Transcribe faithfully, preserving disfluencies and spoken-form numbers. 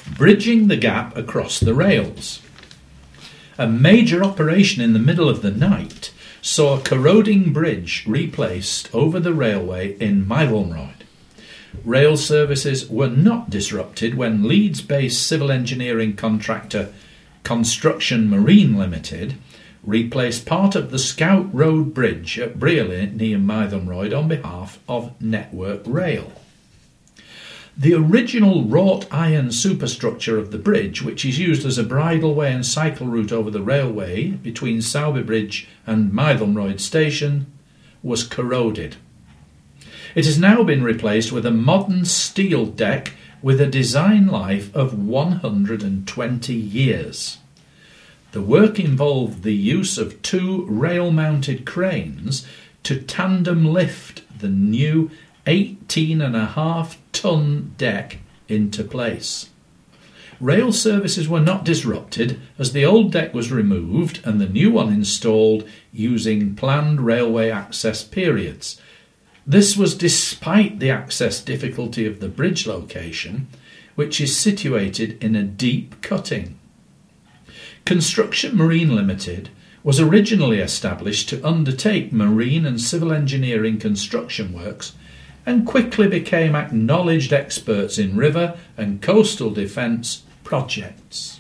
bridging the gap across the rails. A major operation in the middle of the night saw a corroding bridge replaced over the railway in Meiddlemreuth. Rail services were not disrupted when Leeds-based civil engineering contractor Construction Marine Limited replaced part of the Scout Road Bridge at Brearley near Meiddlemreuth on behalf of Network Rail. The original wrought iron superstructure of the bridge, which is used as a bridleway and cycle route over the railway between Sowerby Bridge and Meiddlemreuth Station, was corroded. It has now been replaced with a modern steel deck with a design life of one hundred twenty years. The work involved the use of two rail-mounted cranes to tandem lift the new eighteen and a half ton deck into place. Rail services were not disrupted as the old deck was removed and the new one installed using planned railway access periods. This was despite the access difficulty of the bridge location, which is situated in a deep cutting. Construction Marine Limited was originally established to undertake marine and civil engineering construction works and quickly became acknowledged experts in river and coastal defence projects.